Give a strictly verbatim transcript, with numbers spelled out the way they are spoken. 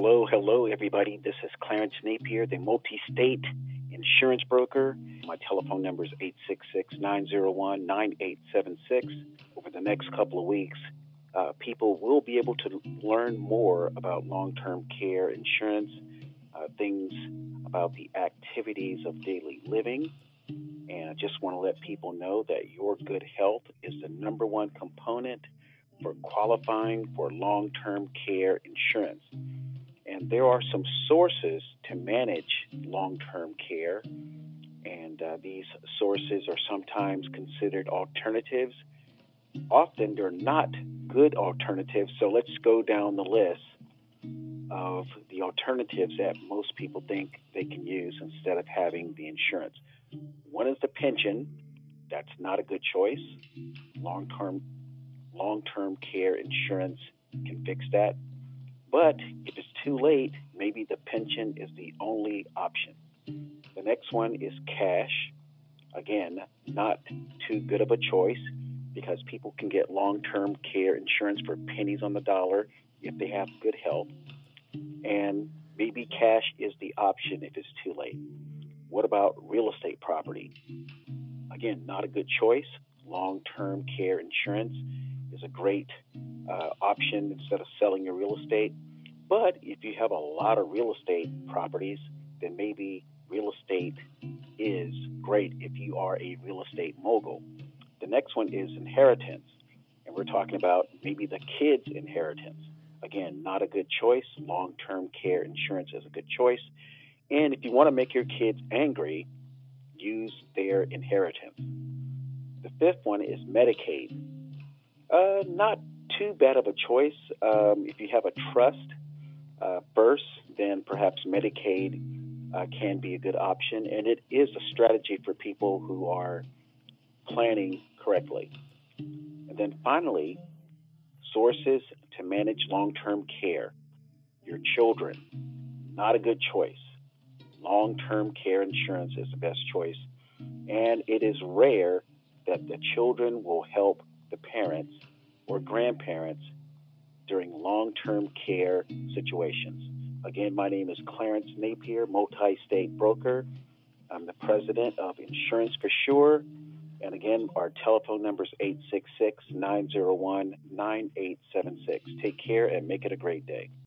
Hello, hello, everybody. This is Clarence Napier, the multi state insurance broker. My telephone number is eight six six, nine zero one, nine eight seven six. Over the next couple of weeks, uh, people will be able to learn more about long term care insurance, uh, things about the activities of daily living. And I just want to let people know that your good health is the number one component for qualifying for long term care insurance. And there are some sources to manage long-term care, and uh, these sources are sometimes considered alternatives. Often they're not good alternatives, so let's go down the list of the alternatives that most people think they can use instead of having the insurance. One is the pension. That's not a good choice. Long-term, long-term care insurance can fix that. But if it's too late, maybe the pension is the only option. The next one is cash. Again, not too good of a choice because people can get long-term care insurance for pennies on the dollar if they have good health. And maybe cash is the option if it's too late. What about real estate property? Again, not a good choice. Long-term care insurance is a great uh, option instead of selling your real estate. But if you have a lot of real estate properties, then maybe real estate is great if you are a real estate mogul. The next one is inheritance, and we're talking about maybe the kids' inheritance. Again, not a good choice. Long-term care insurance is a good choice. And if you want to make your kids angry, use their inheritance. The fifth one is Medicaid. Uh, not too bad of a choice. Um, if you have a trust uh, first, then perhaps Medicaid uh, can be a good option, and it is a strategy for people who are planning correctly. And then finally, sources to manage long-term care. Your children, not a good choice. Long-term care insurance is the best choice, and it is rare that the children will help the parents or grandparents during long-term care situations. Again, my name is Clarence Napier, multi-state broker. I'm the president of Insurance for Sure. And again, our telephone number is eight six six, nine zero one, nine eight seven six. Take care and make it a great day.